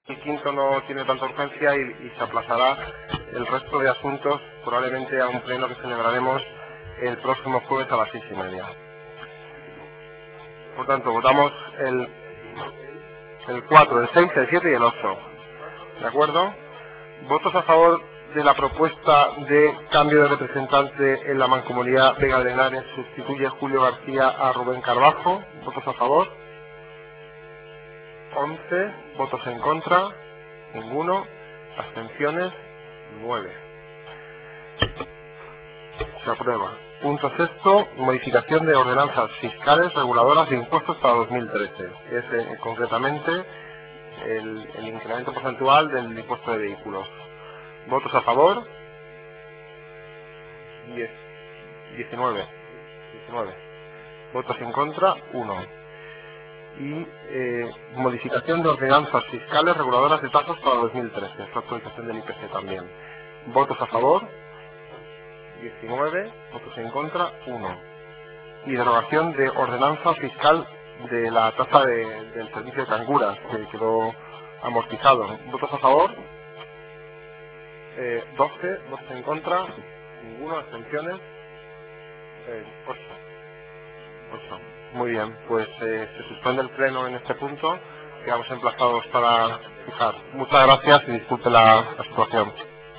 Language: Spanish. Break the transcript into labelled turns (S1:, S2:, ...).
S1: El quinto no tiene tanta urgencia y se aplazará el resto de asuntos probablemente a un pleno que celebraremos el próximo jueves a las 6:30. Por tanto, votamos el 4, el 6, el 7 y el 8. ¿De acuerdo? ¿Votos a favor de la propuesta de cambio de representante en la Mancomunidad Vega de Henares? Sustituye Julio García a Rubén Carbajo. ¿Votos a favor? 11. ¿Votos en contra? Ninguno. Abstenciones, 9. Se aprueba. Punto sexto, modificación de ordenanzas fiscales reguladoras de impuestos para 2013. Es concretamente el incremento porcentual del impuesto de vehículos. ¿Votos a favor? 10. 19. 19. ¿Votos en contra? 1. Y modificación de ordenanzas fiscales reguladoras de tasas para 2013. Es la actualización del IPC también. ¿Votos a favor? 19, votos en contra, 1. Y derogación de ordenanza fiscal de la tasa del servicio de canguras, que quedó amortizado. ¿Votos a favor? 12, votos en contra, ninguno, abstenciones, 8. 8. Muy bien, pues se suspende el pleno en este punto. Quedamos emplazados para fijar. Muchas gracias y disculpe la situación.